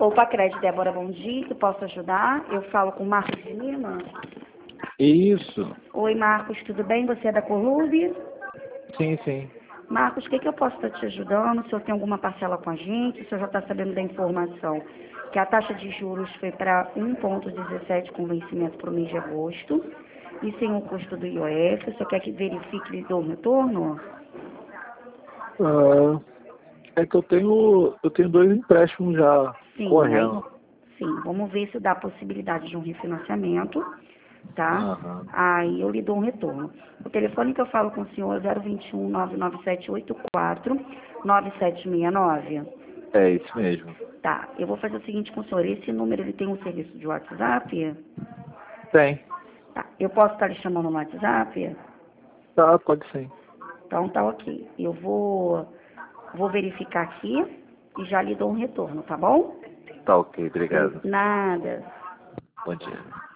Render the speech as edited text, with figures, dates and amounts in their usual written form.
Opa, Crédito, Débora, bom dia, que posso ajudar? Eu falo com o Marcos de Lima. Isso. Oi, Marcos, tudo bem? Você é da Colube? Sim, sim. Marcos, o que eu posso estar te ajudando? O senhor tem alguma parcela com a gente? O senhor já está sabendo da informação que a taxa de juros foi para 1,17 com vencimento para o mês de agosto e sem o custo do IOF. O senhor quer que verifique e dê um retorno? É que eu tenho 2 empréstimos já Sim, correndo. sim, vamos ver se dá a possibilidade de um refinanciamento, tá? Aham. Aí eu lhe dou um retorno. O telefone que eu falo com o senhor é 021 99784 9769. É isso mesmo. Tá, eu vou fazer o seguinte com o senhor. Esse número, ele tem um serviço de WhatsApp? Tem. Tá, eu posso estar lhe chamando no WhatsApp? Tá, pode sim. Então tá ok. Eu vou verificar aqui e já lhe dou um retorno, tá bom? Tá ok, obrigado. Nada. Bom dia.